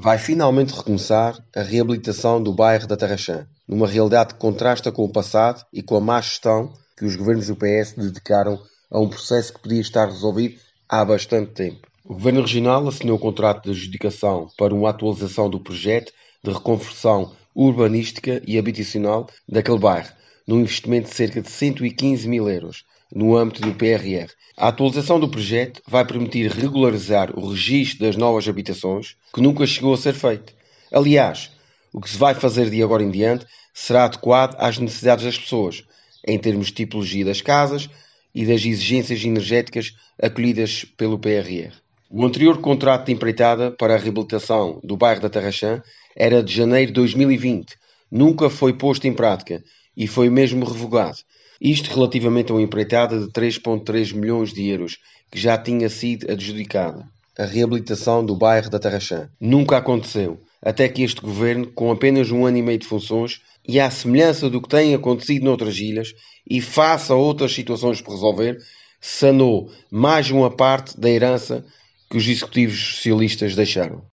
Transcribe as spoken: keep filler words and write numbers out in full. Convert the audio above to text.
Vai finalmente recomeçar a reabilitação do bairro da Tarrachã, numa realidade que contrasta com o passado e com a má gestão que os governos do P S dedicaram a um processo que podia estar resolvido há bastante tempo. O Governo Regional assinou o contrato de adjudicação para uma atualização do projeto de reconversão urbanística e habitacional daquele bairro, num investimento de cerca de cento e quinze mil euros, no âmbito do P R R. A atualização do projeto vai permitir regularizar o registro das novas habitações, que nunca chegou a ser feito. Aliás, o que se vai fazer de agora em diante será adequado às necessidades das pessoas, em termos de tipologia das casas e das exigências energéticas acolhidas pelo P R R. O anterior contrato de empreitada para a reabilitação do bairro da Tarrachã era de janeiro de dois mil e vinte, nunca foi posto em prática e foi mesmo revogado. Isto relativamente a uma empreitada de três vírgula três milhões de euros, que já tinha sido adjudicada. A reabilitação do bairro da Tarrachã nunca aconteceu, até que este governo, com apenas um ano e meio de funções, e à semelhança do que tem acontecido noutras ilhas, e face a outras situações por resolver, sanou mais uma parte da herança que os executivos socialistas deixaram.